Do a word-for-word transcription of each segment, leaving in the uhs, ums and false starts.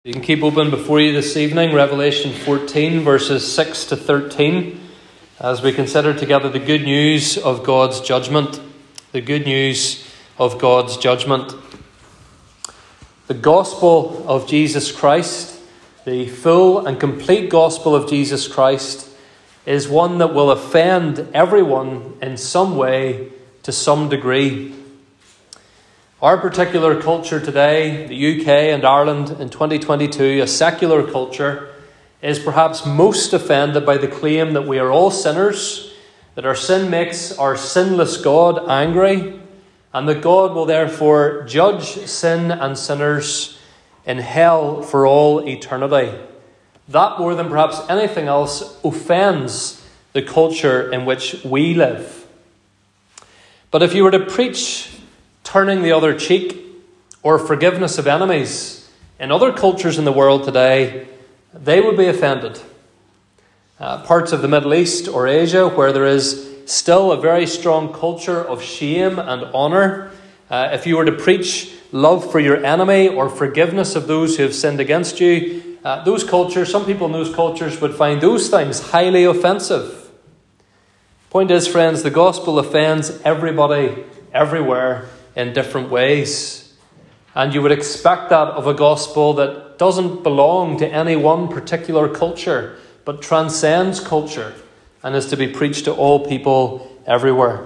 You can keep open before you this evening, Revelation fourteen, verses six to thirteen, as we consider together the good news of God's judgment. The good news of God's judgment. The gospel of Jesus Christ, the full and complete gospel of Jesus Christ, is one that will offend everyone in some way, to some degree. Our particular culture today, the U K and Ireland in twenty twenty-two, a secular culture, is perhaps most offended by the claim that we are all sinners, that our sin makes our sinless God angry, and that God will therefore judge sin and sinners in hell for all eternity. That, more than perhaps anything else, offends the culture in which we live. But if you were to preach turning the other cheek or forgiveness of enemies in other cultures in the world today, they would be offended. Uh, parts of the Middle East or Asia, where there is still a very strong culture of shame and honour, uh, if you were to preach love for your enemy or forgiveness of those who have sinned against you, uh, those cultures, some people in those cultures would find those things highly offensive. Point is, friends, the gospel offends everybody, everywhere, in different ways. And you would expect that of a gospel that doesn't belong to any one particular culture, but transcends culture and is to be preached to all people everywhere.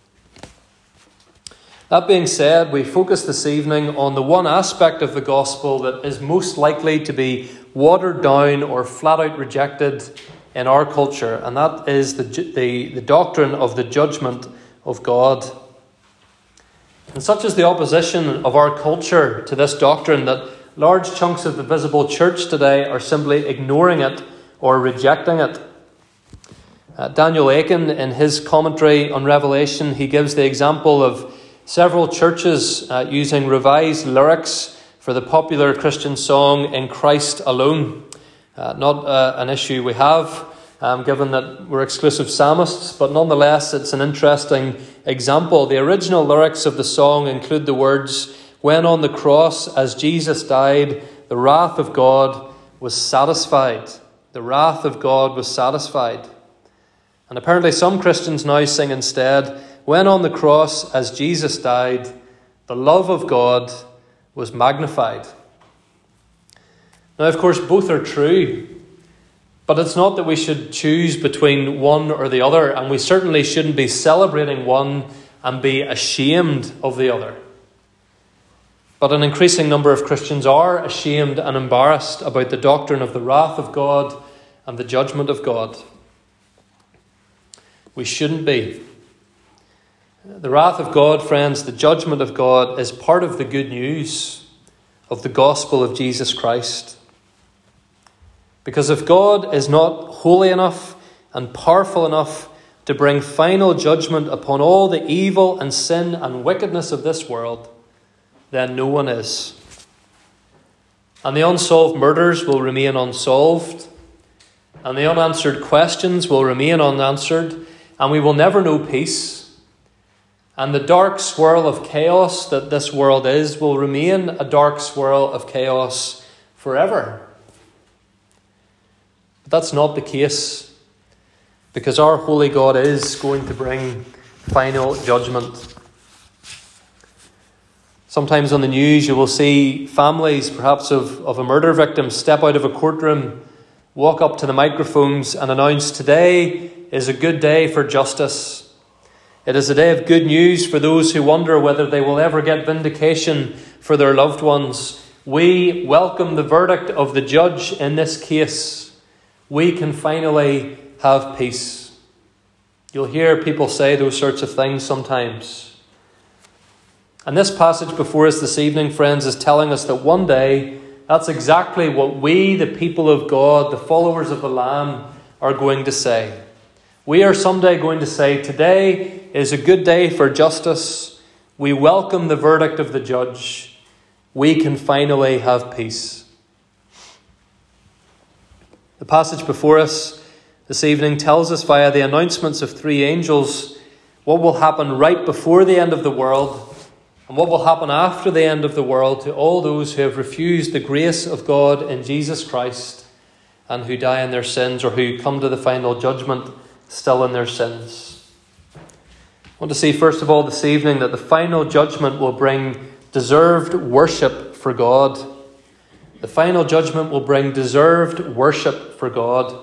That being said, we focus this evening on the one aspect of the gospel that is most likely to be watered down or flat out rejected in our culture, and that is the, the, the doctrine of the judgment of God. And such is the opposition of our culture to this doctrine that large chunks of the visible church today are simply ignoring it or rejecting it. Uh, Daniel Aiken, in his commentary on Revelation, he gives the example of several churches uh, using revised lyrics for the popular Christian song "In Christ Alone." Uh, not uh, an issue we have, Um, given that we're exclusive psalmists, but nonetheless it's an interesting example. The original lyrics of the song include the words, "When on the cross, as Jesus died, the wrath of God was satisfied." The wrath of God was satisfied. And apparently some Christians now sing instead, "When on the cross, as Jesus died, the love of God was magnified." Now, of course, both are true. But it's not that we should choose between one or the other, and we certainly shouldn't be celebrating one and be ashamed of the other. But an increasing number of Christians are ashamed and embarrassed about the doctrine of the wrath of God and the judgment of God. We shouldn't be. The wrath of God, friends, the judgment of God, is part of the good news of the gospel of Jesus Christ. Because if God is not holy enough and powerful enough to bring final judgment upon all the evil and sin and wickedness of this world, then no one is. And the unsolved murders will remain unsolved, and the unanswered questions will remain unanswered, and we will never know peace. And the dark swirl of chaos that this world is will remain a dark swirl of chaos forever. That's not the case, because our holy God is going to bring final judgment. Sometimes on the news you will see families, perhaps of, of a murder victim, step out of a courtroom, walk up to the microphones and announce, "Today is a good day for justice. It is a day of good news for those who wonder whether they will ever get vindication for their loved ones. We welcome the verdict of the judge in this case. We can finally have peace." You'll hear people say those sorts of things sometimes. And this passage before us this evening, friends, is telling us that one day, that's exactly what we, the people of God, the followers of the Lamb, are going to say. We are someday going to say, "Today is a good day for justice. We welcome the verdict of the judge. We can finally have peace." The passage before us this evening tells us via the announcements of three angels what will happen right before the end of the world and what will happen after the end of the world to all those who have refused the grace of God in Jesus Christ and who die in their sins, or who come to the final judgment still in their sins. I want to see first of all this evening that the final judgment will bring deserved worship for God. The final judgment will bring deserved worship for God.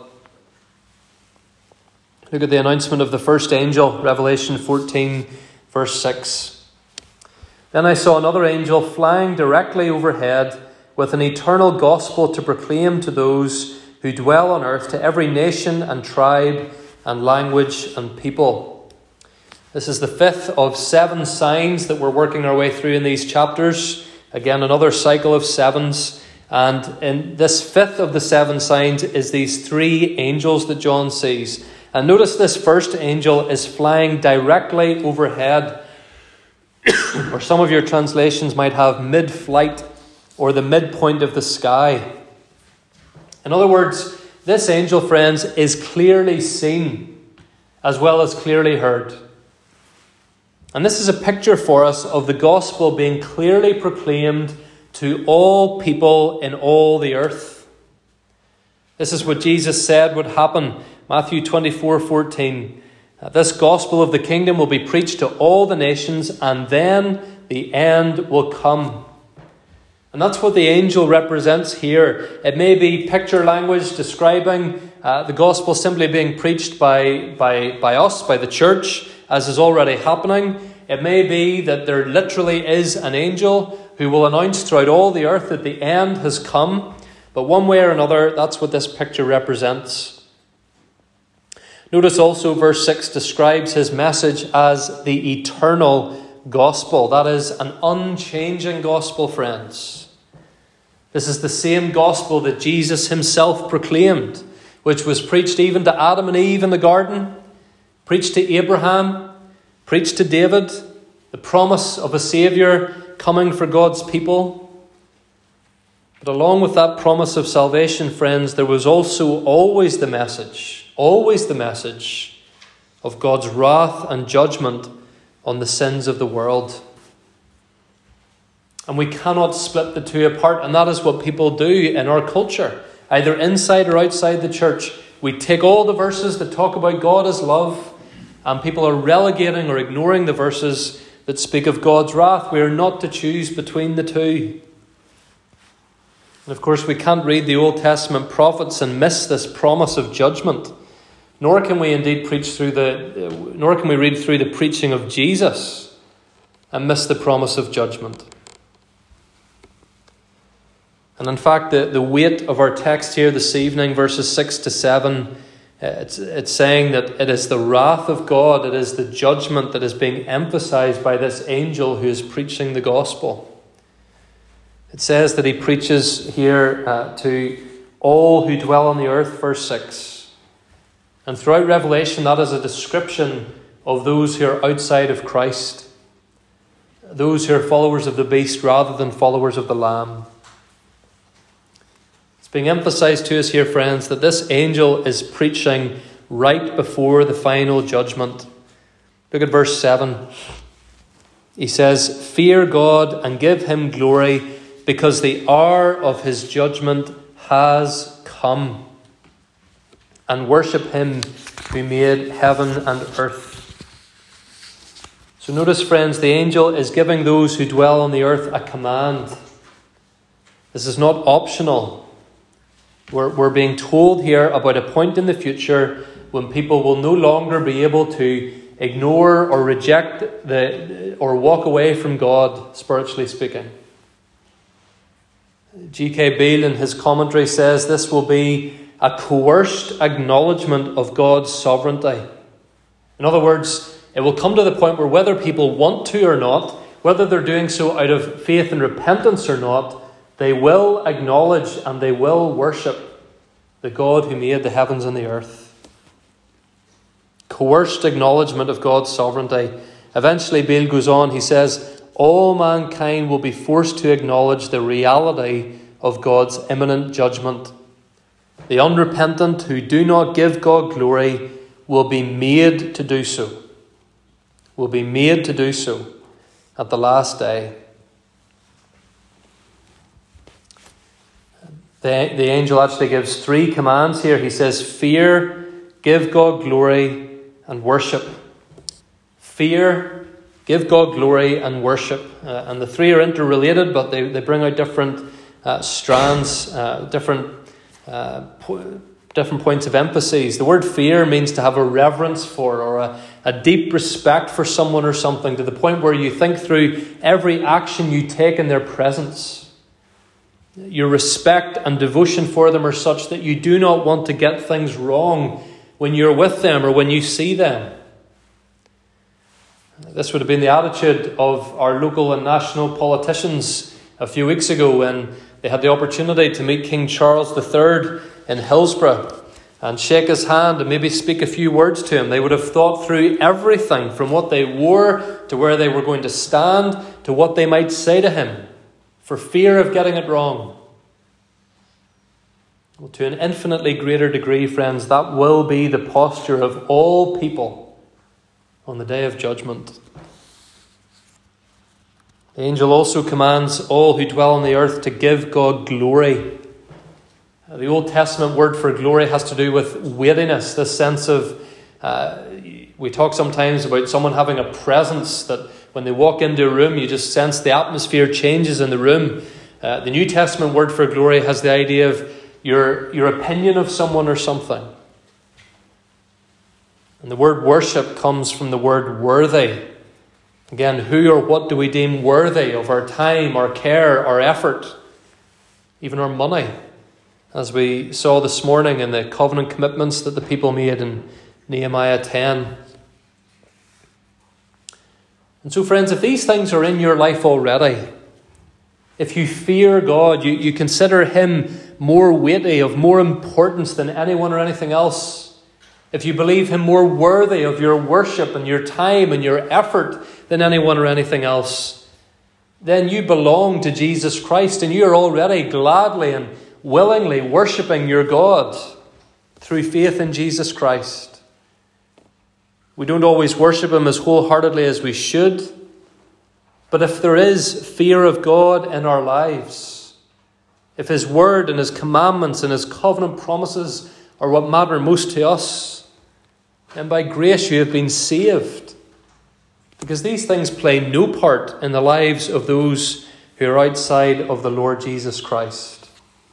Look at the announcement of the first angel, Revelation fourteen, verse six. Then I saw another angel flying directly overhead with an eternal gospel to proclaim to those who dwell on earth, to every nation and tribe and language and people. This is the fifth of seven signs that we're working our way through in these chapters. Again, another cycle of sevens. And in this fifth of the seven signs is these three angels that John sees. And notice this first angel is flying directly overhead. Or some of your translations might have mid-flight, or the midpoint of the sky. In other words, this angel, friends, is clearly seen as well as clearly heard. And this is a picture for us of the gospel being clearly proclaimed to all people in all the earth. This is what Jesus said would happen. Matthew twenty-four fourteen. This gospel of the kingdom will be preached to all the nations, and then the end will come. And that's what the angel represents here. It may be picture language describing uh, the gospel simply being preached by, by, by us, by the church, as is already happening. It may be that there literally is an angel who will announce throughout all the earth that the end has come. But one way or another, that's what this picture represents. Notice also verse six describes his message as the eternal gospel. That is an unchanging gospel, friends. This is the same gospel that Jesus himself proclaimed, which was preached even to Adam and Eve in the garden, preached to Abraham, preached to David, the promise of a Saviour coming for God's people. But along with that promise of salvation, friends, there was also always the message, always the message of God's wrath and judgment on the sins of the world. And we cannot split the two apart, and that is what people do in our culture, either inside or outside the church. We take all the verses that talk about God as love, and people are relegating or ignoring the verses that speak of God's wrath. We are not to choose between the two. And of course, we can't read the Old Testament prophets and miss this promise of judgment. Nor can we indeed preach through the, nor can we read through the preaching of Jesus and miss the promise of judgment. And in fact, the, the weight of our text here this evening, verses six to seven, it's, it's saying that it is the wrath of God, it is the judgment that is being emphasized by this angel who is preaching the gospel. It says that he preaches here uh, to all who dwell on the earth, verse six. And throughout Revelation, that is a description of those who are outside of Christ, those who are followers of the beast rather than followers of the Lamb. It's being emphasized to us here, friends, that this angel is preaching right before the final judgment. Look at verse seven. He says, "Fear God and give him glory, because the hour of his judgment has come. And worship him who made heaven and earth." So notice, friends, the angel is giving those who dwell on the earth a command. This is not optional. We're, we're being told here about a point in the future when people will no longer be able to ignore or reject the or walk away from God, spiritually speaking. G K Beale in his commentary says this will be a coerced acknowledgement of God's sovereignty. In other words, it will come to the point where whether people want to or not, whether they're doing so out of faith and repentance or not, they will acknowledge and they will worship the God who made the heavens and the earth. Coerced acknowledgement of God's sovereignty. Eventually, Beale goes on, he says, all mankind will be forced to acknowledge the reality of God's imminent judgment. The unrepentant who do not give God glory will be made to do so. Will be made to do so. at the last day. The, the angel actually gives three commands here. He says, fear, give God glory, and worship. Fear, give God glory, and worship. Uh, and the three are interrelated, but they, they bring out different uh, strands, uh, different uh, po- different points of emphasis. The word fear means to have a reverence for, or a, a deep respect for someone or something, to the point where you think through every action you take in their presence. Your respect and devotion for them are such that you do not want to get things wrong when you're with them or when you see them. This would have been the attitude of our local and national politicians a few weeks ago when they had the opportunity to meet King Charles the Third in Hillsborough and shake his hand and maybe speak a few words to him. They would have thought through everything from what they wore to where they were going to stand to what they might say to him, for fear of getting it wrong. Well, to an infinitely greater degree, friends, that will be the posture of all people on the day of judgment. The angel also commands all who dwell on the earth to give God glory. The Old Testament word for glory has to do with weightiness, this sense of, uh, we talk sometimes about someone having a presence, that when they walk into a room, you just sense the atmosphere changes in the room. Uh, the New Testament word for glory has the idea of your, your opinion of someone or something. And the word worship comes from the word worthy. Again, who or what do we deem worthy of our time, our care, our effort, even our money? As we saw this morning in the covenant commitments that the people made in Nehemiah ten. And so, friends, if these things are in your life already, if you fear God, you, you consider him more weighty, of more importance than anyone or anything else, if you believe him more worthy of your worship and your time and your effort than anyone or anything else, then you belong to Jesus Christ, and you are already gladly and willingly worshipping your God through faith in Jesus Christ. We don't always worship him as wholeheartedly as we should, but if there is fear of God in our lives, if his word and his commandments and his covenant promises are what matter most to us, then by grace you have been saved, because these things play no part in the lives of those who are outside of the Lord Jesus Christ.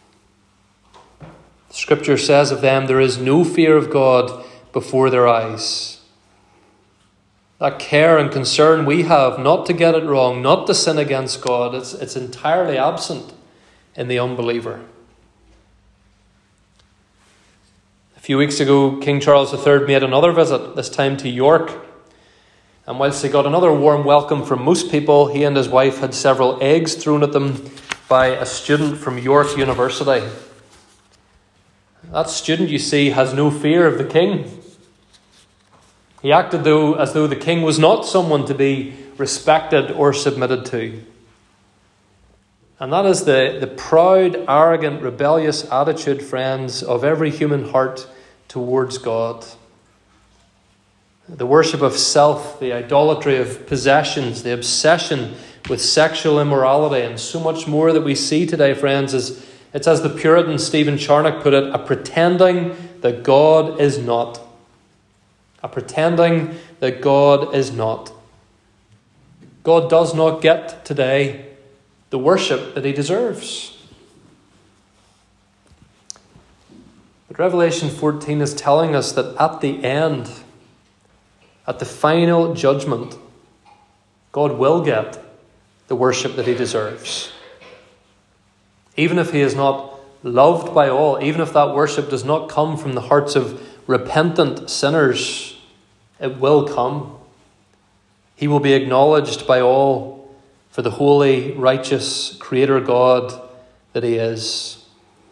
Scripture says of them, there is no fear of God before their eyes. That care and concern we have not to get it wrong, not to sin against God, it's, it's entirely absent in the unbeliever. A few weeks ago, King Charles the Third made another visit, this time to York. And whilst he got another warm welcome from most people, he and his wife had several eggs thrown at them by a student from York University. That student, you see, has no fear of the king. He acted though as though the king was not someone to be respected or submitted to. And that is the, the proud, arrogant, rebellious attitude, friends, of every human heart towards God. The worship of self, the idolatry of possessions, the obsession with sexual immorality, and so much more that we see today, friends, is it's as the Puritan Stephen Charnock put it, a pretending that God is not. A pretending that God is not. God does not get today the worship that he deserves. But Revelation fourteen is telling us that at the end, at the final judgment, God will get the worship that he deserves. Even if he is not loved by all, even if that worship does not come from the hearts of repentant sinners, it will come. He will be acknowledged by all for the holy, righteous Creator God that he is.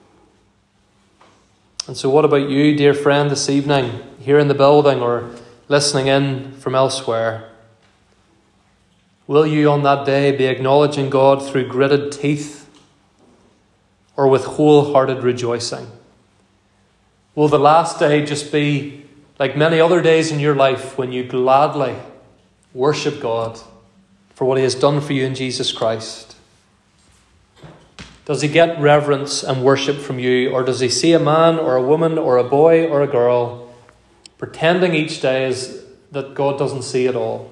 And so what about you, dear friend, this evening, here in the building or listening in from elsewhere? Will you on that day be acknowledging God through gritted teeth or with wholehearted rejoicing? Will the last day just be like many other days in your life when you gladly worship God for for what he has done for you in Jesus Christ? Does he get reverence and worship from you, or does he see a man or a woman or a boy or a girl pretending each day is that God doesn't see it all?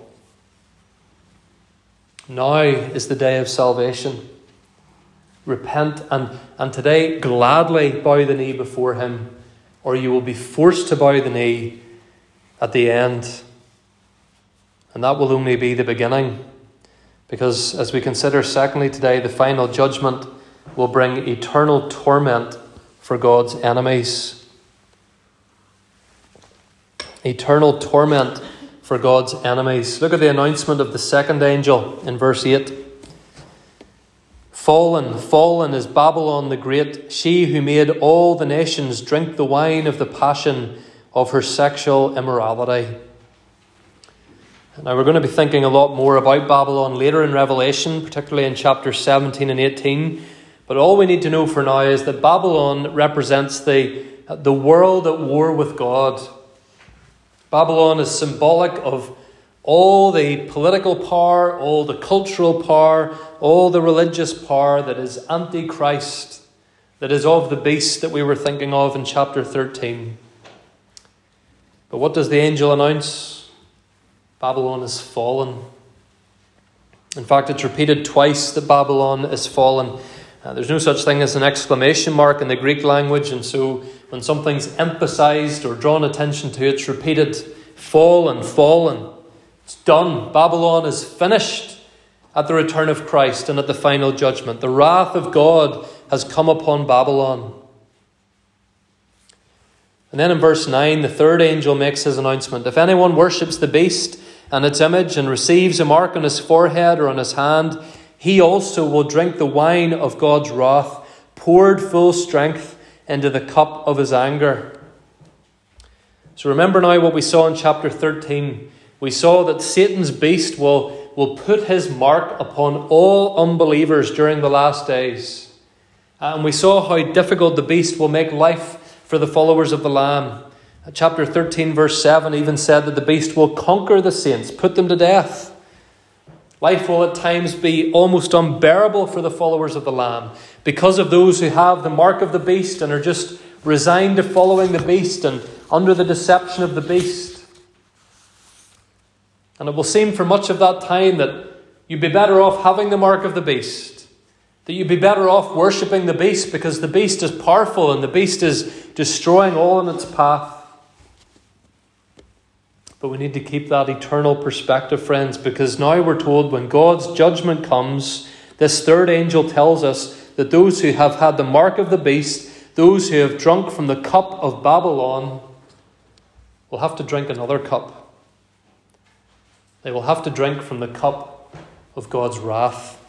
Now is the day of salvation. Repent and, and today gladly bow the knee before him, or you will be forced to bow the knee at the end. And that will only be the beginning. Because as we consider secondly today, the final judgment will bring eternal torment for God's enemies. Eternal torment for God's enemies. Look at the announcement of the second angel in verse eight. Fallen, fallen is Babylon the Great, she who made all the nations drink the wine of the passion of her sexual immorality. Now we're going to be thinking a lot more about Babylon later in Revelation, particularly in chapters seventeen and eighteen. But all we need to know for now is that Babylon represents the, the world at war with God. Babylon is symbolic of all the political power, all the cultural power, all the religious power that is anti-Christ, that is of the beast that we were thinking of in chapter thirteen. But what does the angel announce? Babylon is fallen. In fact, it's repeated twice that Babylon is fallen. Uh, there's no such thing as an exclamation mark in the Greek language, and so when something's emphasized or drawn attention to, it's repeated. Fallen, fallen. It's done. Babylon is finished at the return of Christ and at the final judgment. The wrath of God has come upon Babylon. And then in verse nine, the third angel makes his announcement. If anyone worships the beast and its image and receives a mark on his forehead or on his hand, he also will drink the wine of God's wrath, poured full strength into the cup of his anger. So remember now what we saw in chapter thirteen. We saw that Satan's beast will, will put his mark upon all unbelievers during the last days. And we saw how difficult the beast will make life for the followers of the Lamb. Chapter thirteen verse seven even said that the beast will conquer the saints, put them to death. Life will at times be almost unbearable for the followers of the Lamb because of those who have the mark of the beast and are just resigned to following the beast and under the deception of the beast. And it will seem for much of that time that you'd be better off having the mark of the beast, that you'd be better off worshipping the beast because the beast is powerful and the beast is destroying all in its path. But we need to keep that eternal perspective, friends, because now we're told when God's judgment comes, this third angel tells us that those who have had the mark of the beast, those who have drunk from the cup of Babylon, will have to drink another cup. They will have to drink from the cup of God's wrath.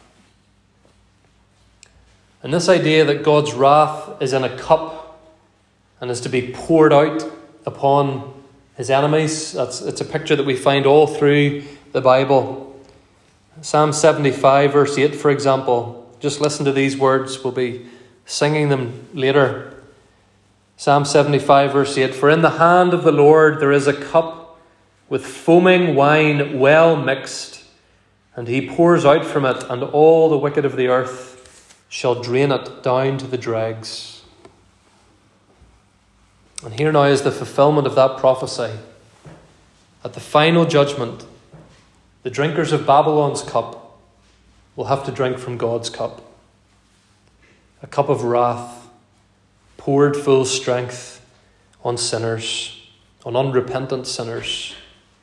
And this idea that God's wrath is in a cup and is to be poured out upon his enemies, that's it's a picture that we find all through the Bible. Psalm seventy-five verse eight, for example. Just listen to these words. We'll be singing them later. Psalm seventy-five verse eight. For in the hand of the Lord there is a cup with foaming wine well mixed, and he pours out from it, and all the wicked of the earth shall drain it down to the dregs. And here now is the fulfillment of that prophecy. At the final judgment, the drinkers of Babylon's cup will have to drink from God's cup. A cup of wrath, poured full strength on sinners, on unrepentant sinners.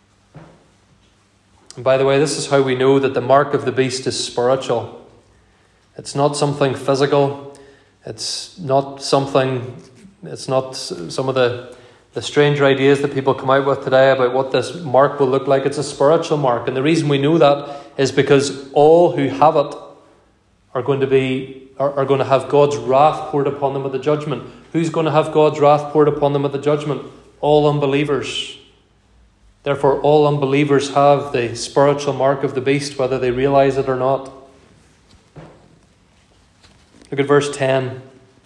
And by the way, this is how we know that the mark of the beast is spiritual. It's not something physical. It's not something... It's not some of the, the stranger ideas that people come out with today about what this mark will look like. It's a spiritual mark. And the reason we know that is because all who have it are going to be are, are going to have God's wrath poured upon them at the judgment. Who's going to have God's wrath poured upon them at the judgment? All unbelievers. Therefore, all unbelievers have the spiritual mark of the beast, whether they realize it or not. Look at verse ten.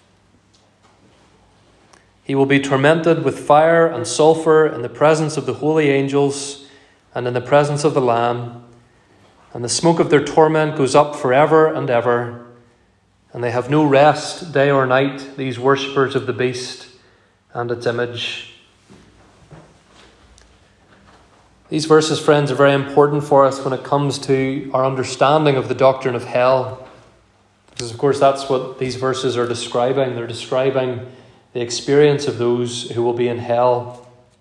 He will be tormented with fire and sulfur in the presence of the holy angels and in the presence of the Lamb. And the smoke of their torment goes up forever and ever, and they have no rest day or night, these worshippers of the beast and its image. These verses, friends, are very important for us when it comes to our understanding of the doctrine of hell. Because, of course, that's what these verses are describing. They're describing the experience of those who will be in hell.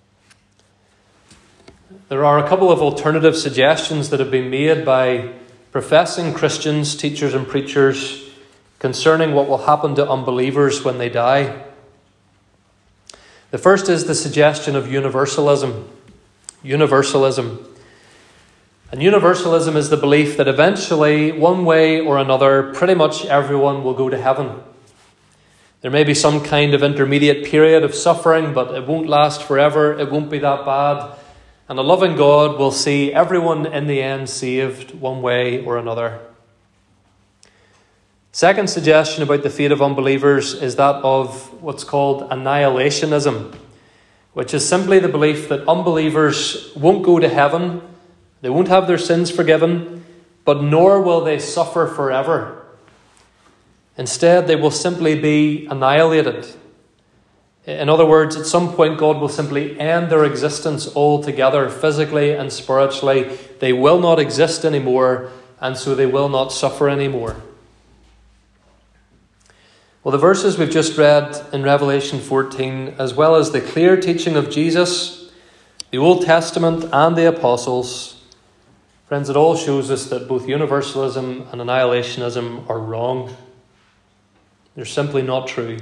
There are a couple of alternative suggestions that have been made by professing Christians, teachers and preachers, concerning what will happen to unbelievers when they die. The first is the suggestion of universalism. Universalism. And universalism is the belief that eventually, one way or another, pretty much everyone will go to heaven. There may be some kind of intermediate period of suffering, but it won't last forever. It won't be that bad. And a loving God will see everyone in the end saved one way or another. Second suggestion about the fate of unbelievers is that of what's called annihilationism, which is simply the belief that unbelievers won't go to heaven, they won't have their sins forgiven, but nor will they suffer forever. Instead, they will simply be annihilated. In other words, at some point, God will simply end their existence altogether, physically and spiritually. They will not exist anymore, and so they will not suffer anymore. Well, the verses we've just read in Revelation fourteen, as well as the clear teaching of Jesus, the Old Testament and the Apostles, friends, it all shows us that both universalism and annihilationism are wrong. They're simply not true.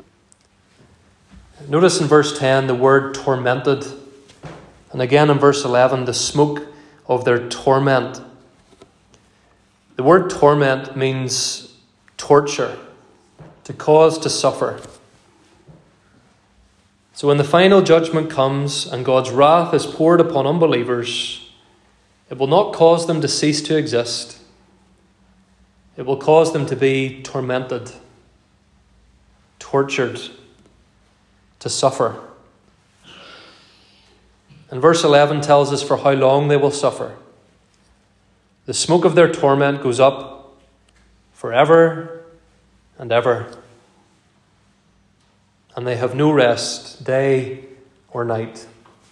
Notice in verse ten the word tormented. And again in verse eleven, the smoke of their torment. The word torment means torture, to cause to suffer. So when the final judgment comes and God's wrath is poured upon unbelievers, it will not cause them to cease to exist. It will cause them to be tormented, tortured, to suffer. And verse eleven tells us for how long they will suffer. The smoke of their torment goes up forever and ever, and they have no rest day or night.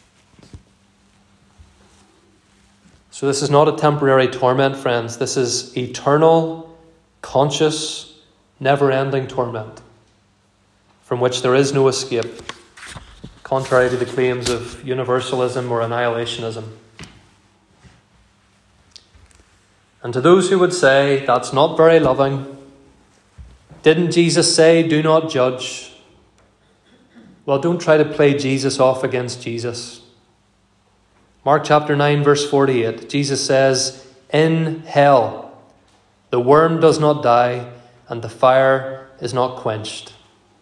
So this is not a temporary torment, friends. This is eternal, conscious, never-ending torment from which there is no escape, contrary to the claims of universalism or annihilationism. And to those who would say, that's not very loving, didn't Jesus say, do not judge? Well, don't try to play Jesus off against Jesus. Mark chapter nine, verse forty-eight, Jesus says, in hell, the worm does not die and the fire is not quenched.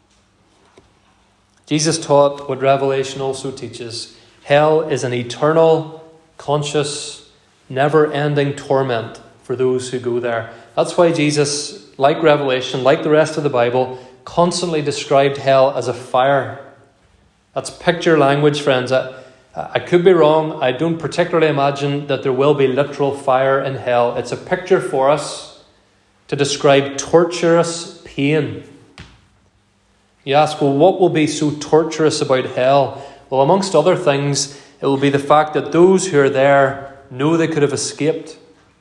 Jesus taught what Revelation also teaches. Hell is an eternal, conscious, never-ending torment for those who go there. That's why Jesus, like Revelation, like the rest of the Bible, constantly described hell as a fire. That's picture language, friends. I, I could be wrong. I don't particularly imagine that there will be literal fire in hell. It's a picture for us to describe torturous pain. You ask, well, what will be so torturous about hell? Well, amongst other things, it will be the fact that those who are there know they could have escaped.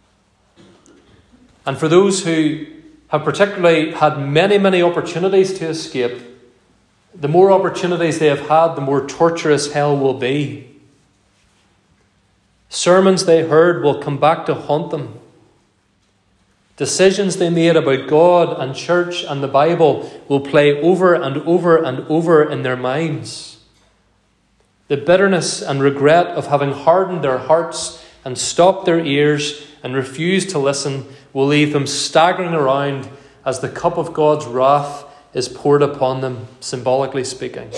And for those who have particularly had many, many opportunities to escape, the more opportunities they have had, the more torturous hell will be. Sermons they heard will come back to haunt them. Decisions they made about God and church and the Bible will play over and over and over in their minds. The bitterness and regret of having hardened their hearts and stopped their ears and refused to listen will leave them staggering around as the cup of God's wrath is poured upon them, symbolically speaking.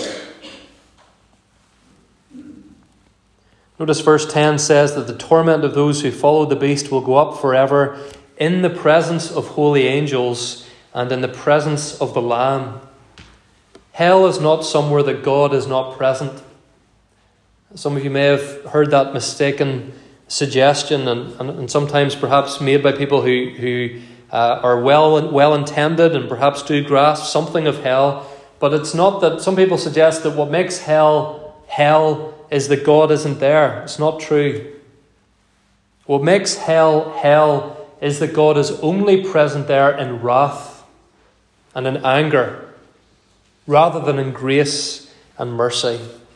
Notice verse ten says that the torment of those who follow the beast will go up forever in the presence of holy angels and in the presence of the Lamb. Hell is not somewhere that God is not present. Some of you may have heard that mistaken suggestion, and, and, and sometimes perhaps made by people who, who uh, are well, well intended and perhaps do grasp something of hell. But it's not that some people suggest that what makes hell hell is that God isn't there. It's not true. What makes hell hell is that God is only present there in wrath and in anger, rather than in grace and mercy.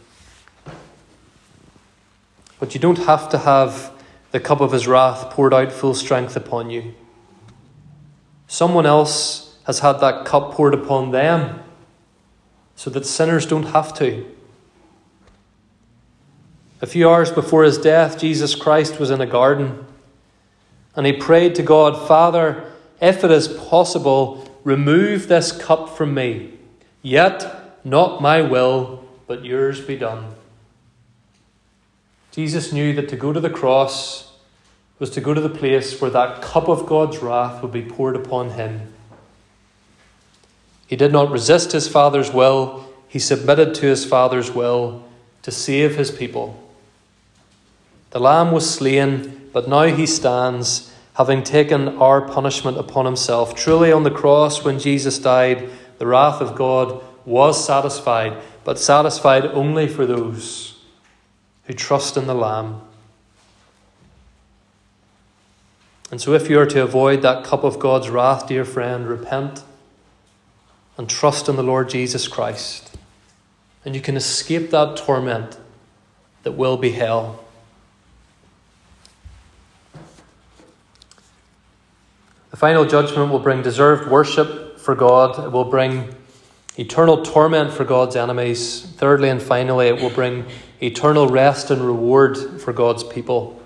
But you don't have to have the cup of his wrath poured out full strength upon you. Someone else has had that cup poured upon them, so that sinners don't have to. A few hours before his death, Jesus Christ was in a garden, and he prayed to God, "Father, if it is possible, remove this cup from me. Yet not my will, but yours be done." Jesus knew that to go to the cross was to go to the place where that cup of God's wrath would be poured upon him. He did not resist his Father's will. He submitted to his Father's will to save his people. The Lamb was slain, but now he stands, having taken our punishment upon himself. Truly on the cross, when Jesus died, the wrath of God was satisfied, but satisfied only for those who trust in the Lamb. And so if you are to avoid that cup of God's wrath, dear friend, repent and trust in the Lord Jesus Christ, and you can escape that torment that will be hell. The final judgment will bring deserved worship for God. It will bring eternal torment for God's enemies. Thirdly and finally, it will bring eternal rest and reward for God's people.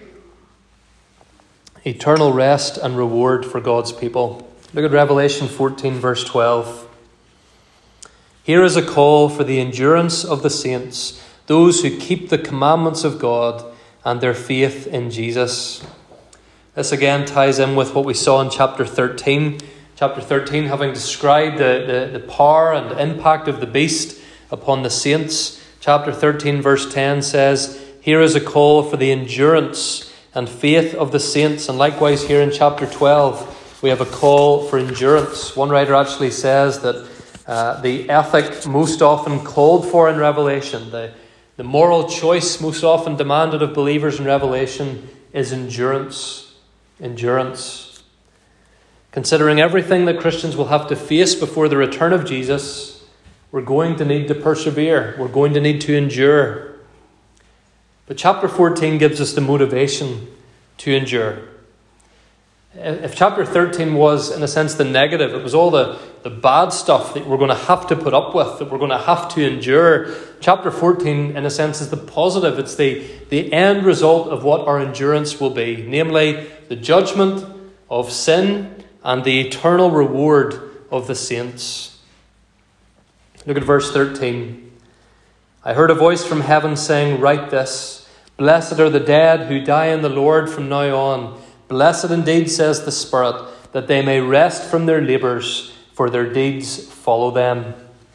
Eternal rest and reward for God's people. Look at Revelation fourteen, verse twelve. Here is a call for the endurance of the saints, those who keep the commandments of God and their faith in Jesus. This again ties in with what we saw in chapter thirteen. Chapter thirteen, having described the, the, the power and impact of the beast upon the saints. Chapter thirteen, verse ten says, here is a call for the endurance and faith of the saints. And likewise here in chapter twelve, we have a call for endurance. One writer actually says that uh, the ethic most often called for in Revelation, the, the moral choice most often demanded of believers in Revelation, is endurance. Endurance. Considering everything that Christians will have to face before the return of Jesus, we're going to need to persevere. We're going to need to endure. But chapter fourteen gives us the motivation to endure. If chapter thirteen was, in a sense, the negative, it was all the, the bad stuff that we're going to have to put up with, that we're going to have to endure. Chapter fourteen, in a sense, is the positive. It's the, the end result of what our endurance will be, namely the judgment of sin and the eternal reward of the saints. Look at verse thirteen. I heard a voice from heaven saying, write this, blessed are the dead who die in the Lord from now on. Blessed indeed, says the Spirit, that they may rest from their labours, for their deeds follow them.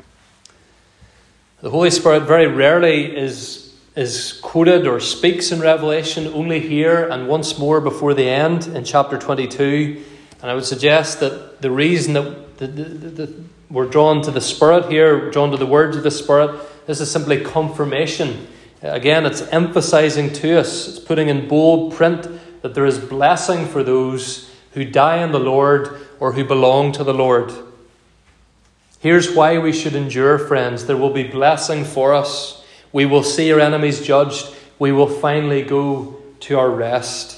The Holy Spirit very rarely is, is quoted or speaks in Revelation, only here and once more before the end in chapter twenty-two. And I would suggest that the reason that the, the, the, we're drawn to the Spirit here, drawn to the words of the Spirit, this is simply confirmation. Again, it's emphasizing to us, it's putting in bold print that there is blessing for those who die in the Lord or who belong to the Lord. Here's why we should endure, friends. There will be blessing for us. We will see our enemies judged. We will finally go to our rest.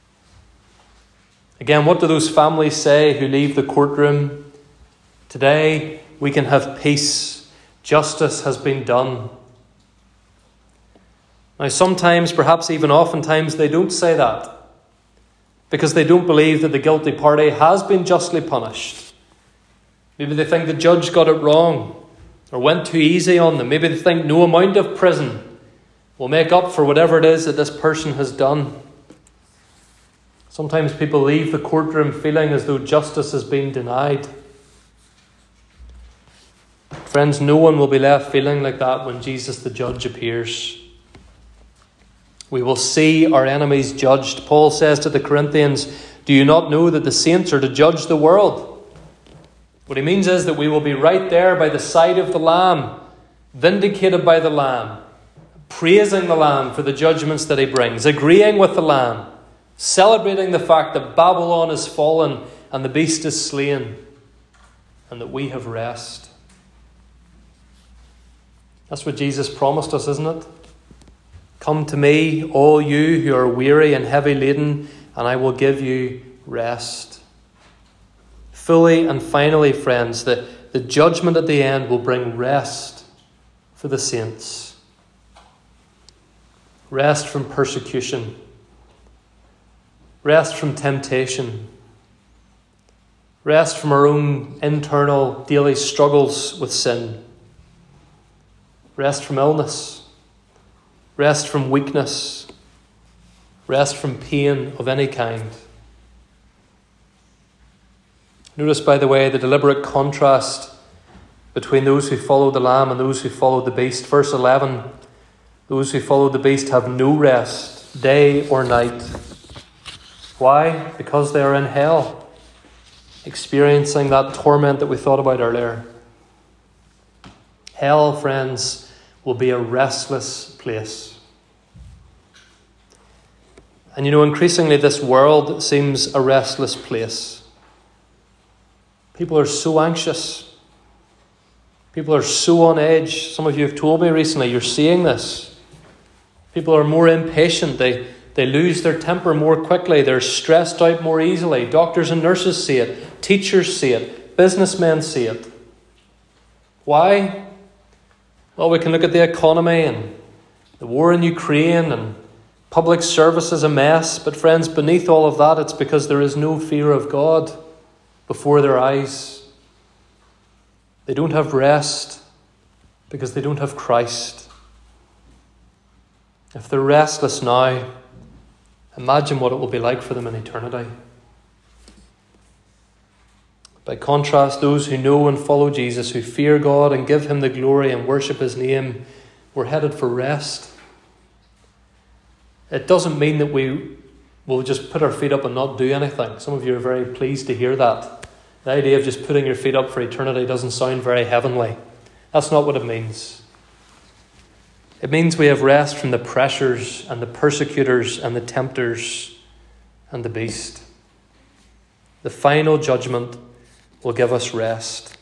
Again, what do those families say who leave the courtroom? Today we can have peace. Justice has been done. Now sometimes, perhaps even oftentimes, they don't say that because they don't believe that the guilty party has been justly punished. Maybe they think the judge got it wrong or went too easy on them. Maybe they think no amount of prison will make up for whatever it is that this person has done. Sometimes people leave the courtroom feeling as though justice has been denied. Friends, no one will be left feeling like that when Jesus the judge appears. We will see our enemies judged. Paul says to the Corinthians, do you not know that the saints are to judge the world? What he means is that we will be right there by the side of the Lamb, vindicated by the Lamb, praising the Lamb for the judgments that he brings, agreeing with the Lamb, celebrating the fact that Babylon is fallen and the beast is slain, and that we have rest. That's what Jesus promised us, isn't it? Come to me, all you who are weary and heavy laden, and I will give you rest. Fully and finally, friends, the, the judgment at the end will bring rest for the saints. Rest from persecution. Rest from temptation. Rest from our own internal daily struggles with sin. Rest from illness. Rest from weakness. Rest from pain of any kind. Notice, by the way, the deliberate contrast between those who follow the Lamb and those who follow the beast. Verse eleven, those who follow the beast have no rest, day or night. Why? Because they are in hell, experiencing that torment that we thought about earlier. Hell, friends, will be a restless place. And you know, increasingly this world seems a restless place. People are so anxious. People are so on edge. Some of you have told me recently, you're seeing this. People are more impatient. They, they lose their temper more quickly. They're stressed out more easily. Doctors and nurses see it. Teachers see it. Businessmen see it. Why? Well, we can look at the economy and the war in Ukraine, and public service is a mess. But friends, beneath all of that, it's because there is no fear of God before their eyes. They don't have rest because they don't have Christ. If they're restless now, imagine what it will be like for them in eternity. By contrast, those who know and follow Jesus, who fear God and give him the glory and worship his name, we're headed for rest. It doesn't mean that we will just put our feet up and not do anything. Some of you are very pleased to hear that. The idea of just putting your feet up for eternity doesn't sound very heavenly. That's not what it means. It means we have rest from the pressures and the persecutors and the tempters and the beast. The final judgment will give us rest.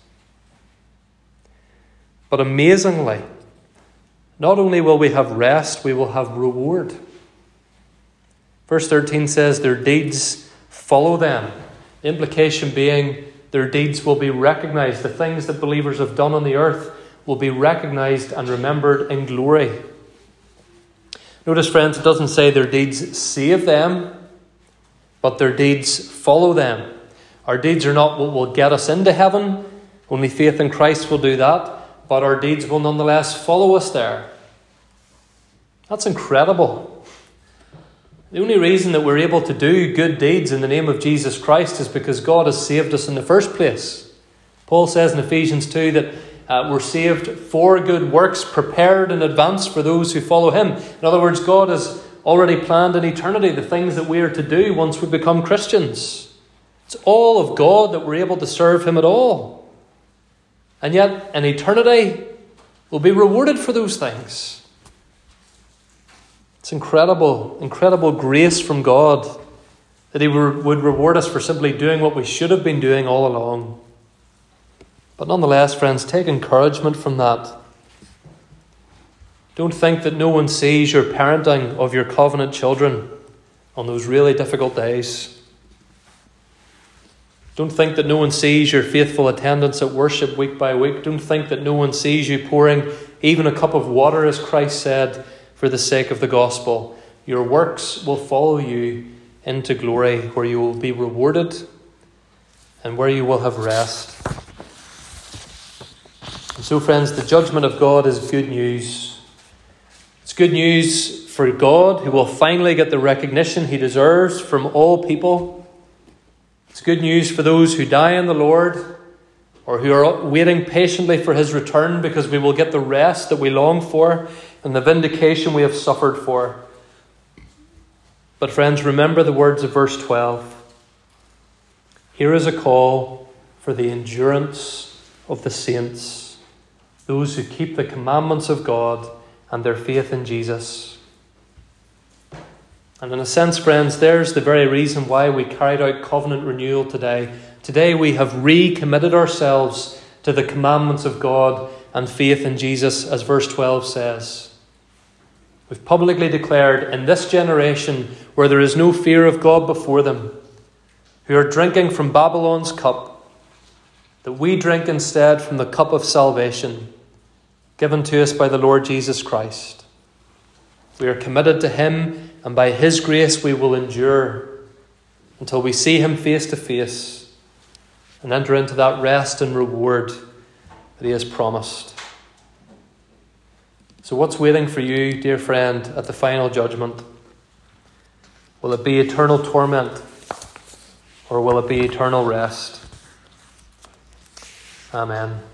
But amazingly, not only will we have rest, we will have reward. Verse thirteen says, their deeds follow them. The implication being their deeds will be recognized. The things that believers have done on the earth will be recognized and remembered in glory. Notice, friends, it doesn't say their deeds save them, but their deeds follow them. Our deeds are not what will get us into heaven. Only faith in Christ will do that. But our deeds will nonetheless follow us there. That's incredible. The only reason that we're able to do good deeds in the name of Jesus Christ is because God has saved us in the first place. Paul says in Ephesians two that uh, we're saved for good works prepared in advance for those who follow him. In other words, God has already planned in eternity the things that we are to do once we become Christians. It's all of God that we're able to serve him at all. And yet, in eternity, we'll be rewarded for those things. It's incredible, incredible grace from God that he would reward us for simply doing what we should have been doing all along. But nonetheless, friends, take encouragement from that. Don't think that no one sees your parenting of your covenant children on those really difficult days. Don't think that no one sees your faithful attendance at worship week by week. Don't think that no one sees you pouring even a cup of water, as Christ said, for the sake of the gospel. Your works will follow you into glory, where you will be rewarded and where you will have rest. And so, friends, the judgment of God is good news. It's good news for God, who will finally get the recognition he deserves from all people. It's good news for those who die in the Lord, or who are waiting patiently for his return, because we will get the rest that we long for and the vindication we have suffered for. But friends, remember the words of verse twelve. Here is a call for the endurance of the saints, those who keep the commandments of God and their faith in Jesus. And in a sense, friends, there's the very reason why we carried out covenant renewal today. Today we have recommitted ourselves to the commandments of God and faith in Jesus, as verse twelve says. We've publicly declared, in this generation where there is no fear of God before them, who are drinking from Babylon's cup, that we drink instead from the cup of salvation given to us by the Lord Jesus Christ. We are committed to him, and by his grace we will endure until we see him face to face and enter into that rest and reward that he has promised. So what's waiting for you, dear friend, at the final judgment? Will it be eternal torment, or will it be eternal rest? Amen.